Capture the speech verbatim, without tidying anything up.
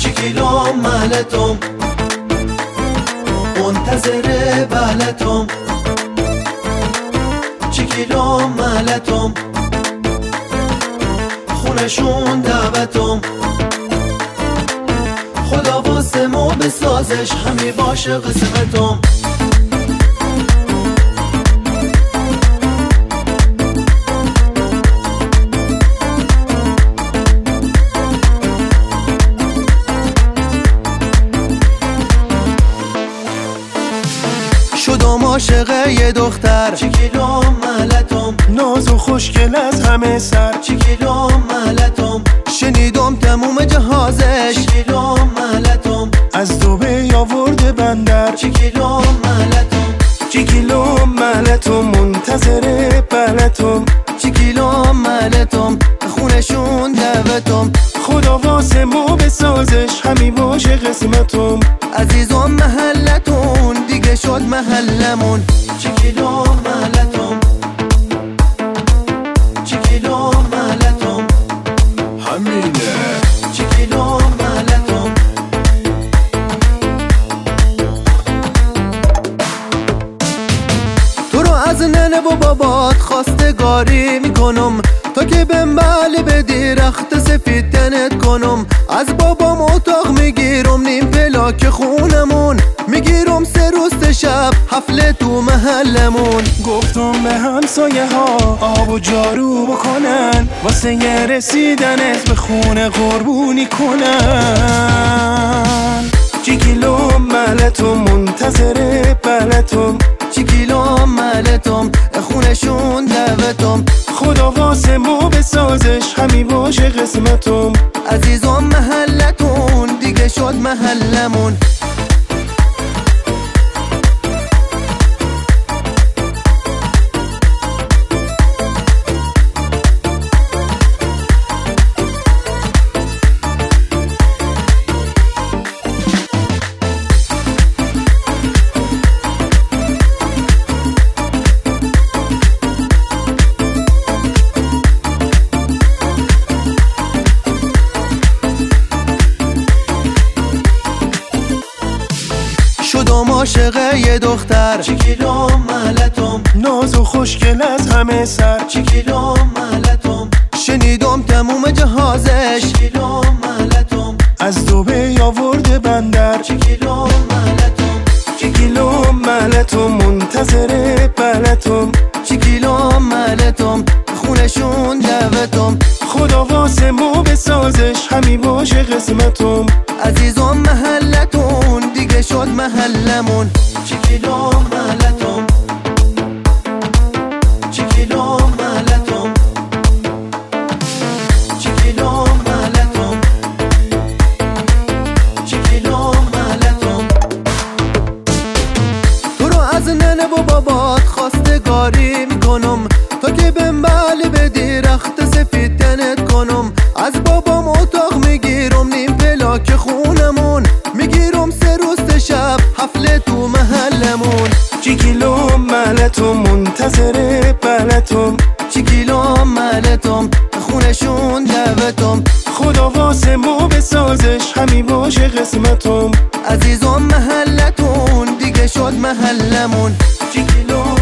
چیکیلوم ملتم منتظر بلتم چیکیلوم ملتم خونشون دعوتم خدا واسه ما بسازش همی باشه قسمتم شدم عاشق یه دختر چیکیلوم ملتم ناز و خوشگل از همه سر چیکیلوم ملتم شنیدم تموم جهازش چیکیلوم ملتم از دبی آورده بندر چیکیلوم ملتم چیکیلوم ملتم منتظر بلتم چیکیلوم ملتم خونشون دعوتم خدا واسه ما بسازش همی باشه قسمتم عزیزم محلتون دیگه شد محلمون چیکیلوم ملتم چیکیلوم ملتم همینه چیکیلوم ملتم تو رو از ننه و بابات خواستگاری میکنم تا که بهم بله بدی رخت سفید تنت کنم از بابام اتاق میگیرم نیم پلاک خونمون میگیرم سه روز شب حفله تو محلمون گفتم به همسایه ها آب و جارو بکنن واسه یه رسیدن اسم خونه قربونی کنن چیکیلوم ملتم منتظر بلتم چیکیلوم ملتم خونشون دعوتم خدا واسه ما بسازش همی باشه قسمتم عزیزم محلتون دیگه شد محلمون شدم عاشق یه دختر چیکیلوم ملتم ناز و خوشگل از همه سر چیکیلوم ملتم شنیدم تموم جهازش چیکیلوم ملتم از دبی آورده بندر چیکیلوم ملتم چیکیلوم ملتم منتظر بلتم چیکیلوم ملتم خونشون دعوتم خدا واسه ما بسازش همی باشه قسمتم عزیزم محلتون دیگه شد محلمون چیکیلوم ملتم چیکیلوم ملتم چیکیلوم ملتم چیکیلوم ملتم تو رو از ننه و بابات خواستگاری میکنم تا که بهم بله بدی رخت سفید تنت کنم از بابام اتاق میگیرم نیم پلاک خونمون میگیرم سه روز شب حفله تو محلمون چیکیلوم ملتم منتظر بلتم چیکیلوم ملتم خونشون دعوتم خدا واسه ما بسازش همی باشه قسمتم عزیزم محلتون دیگه شد محلمون چیکیلوم